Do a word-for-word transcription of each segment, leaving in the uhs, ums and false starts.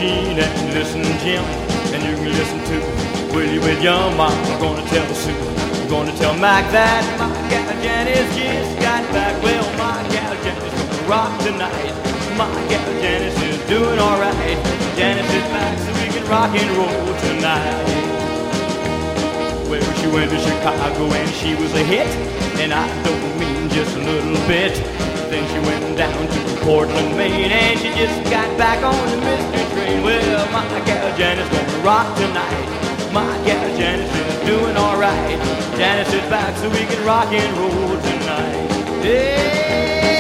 Gene and listen to Jim, and you can listen to Willie William. I'm gonna tell Sue, I'm gonna tell Mac that my gal Janice just got back. Well, my gal Janice gonna rock tonight. My gal Janice is doing alright. Janice is back so we can rock and roll tonight. Well, she went to Chicago and she was a hit, and I don't mean just a little bit. Then she went down to Portland, Maine, and she just got back on the mystery train. Well, my gal Janice gonna rock tonight. My gal Janice is doing alright. Janice is back so we can rock and roll tonight. Yeah!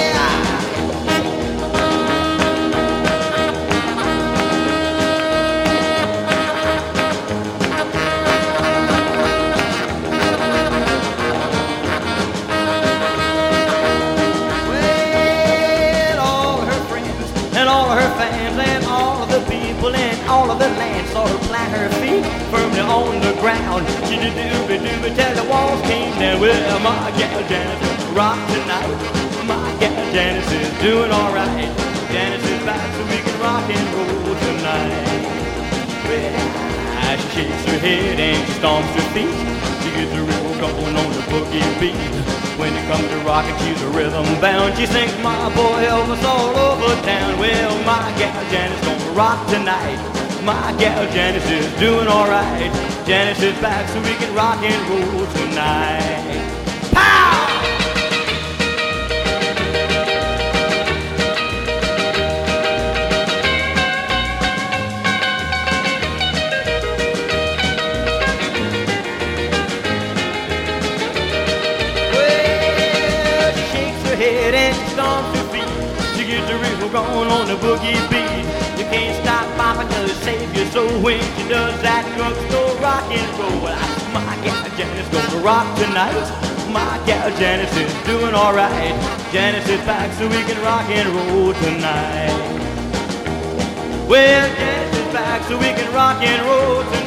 All of the land saw her plant her feet firmly on the ground. She did doobie doobie till the walls came down. Well, my gal Janice is rock tonight. My gal Janice is doing alright. Janice is back so we can rock and roll tonight. Well, she shakes her head and she stomps her feet. She gets the rhythm going on the boogie beat. When it comes to rockin', she's a rhythm bound. She sings my boy Elvis all over town. Well, my gal Janice gonna rock tonight. My gal Janice is doing alright. Janice is back so we can rock and roll tonight. Pow! Well, she shakes her head and she stomps her feet. She gets the rhythm going on the boogie beat. You can't stop bopping till it saves your soul. When she does that drugstore rock and roll. My gal Janice gonna rock tonight. My gal Janice is doing alright. Janice is back so we can rock and roll tonight. Well, Janice is back so we can rock and roll tonight.